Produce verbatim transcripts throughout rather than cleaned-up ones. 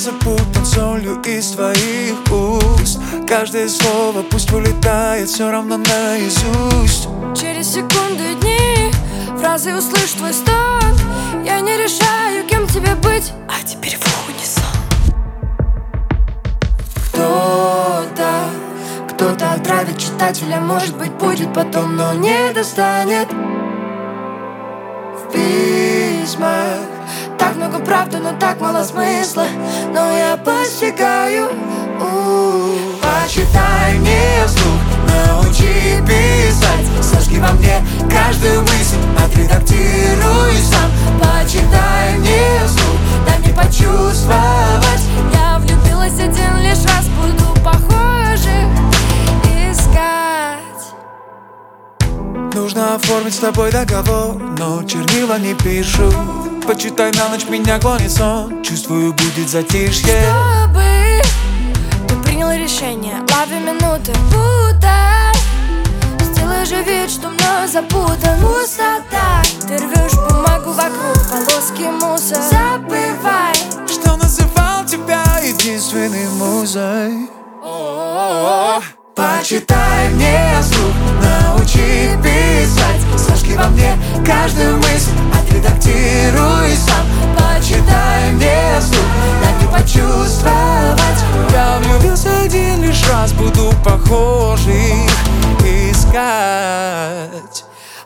запутан солью из твоих уст. Каждое слово пусть вылетает все равно наизусть. Через секунды и дни фразы услышь твой стон. Я не решаю, кем тебе быть, а теперь в унисон. Кто-то, кто-то отравит читателя, может быть, будет потом, но не достанет. В письмах так много правды, но так мало смысла. Но я постигаю. Почитай мне вслух, научи писать. Сожги во мне каждую мысль, отредактируй сам. Почитай мне вслух, дай мне почувствовать. Я влюбилась один лишь раз, буду похожих искать. Нужно оформить с тобой договор, но чернила не пишу. Почитай на ночь, меня клонит сон. Чувствую, будет затишье. Чтобы ты принял решение, лови минуты, путай. Сделай же вид, что мной запутан. Пустота, ты рвешь бумагу вокруг, полоски мусор. Забывай, что называл тебя единственной музой. Почитай мне вслух, научи писать. Сожги во мне каждую мысль, отредактируй сам. Почитай мне вслух, дай мне почувствовать. Я влюбился один лишь раз, буду похожих искать.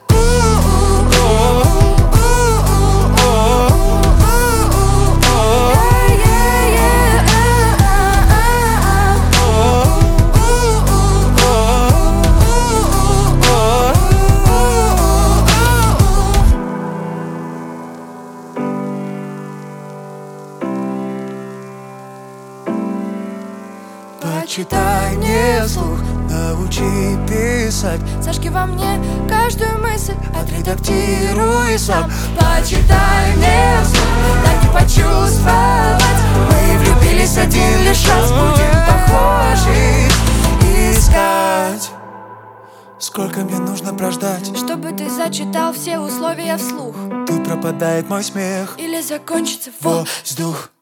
Почитай мне вслух, научи писать. Зажги во мне каждую мысль, отредактируй сам. Почитай мне вслух, дай мне почувствовать. Мы влюбились один лишь раз, будем похожих искать. Сколько мне нужно прождать, чтобы ты зачитал все условия вслух? тут пропадает мой смех или закончится воздух.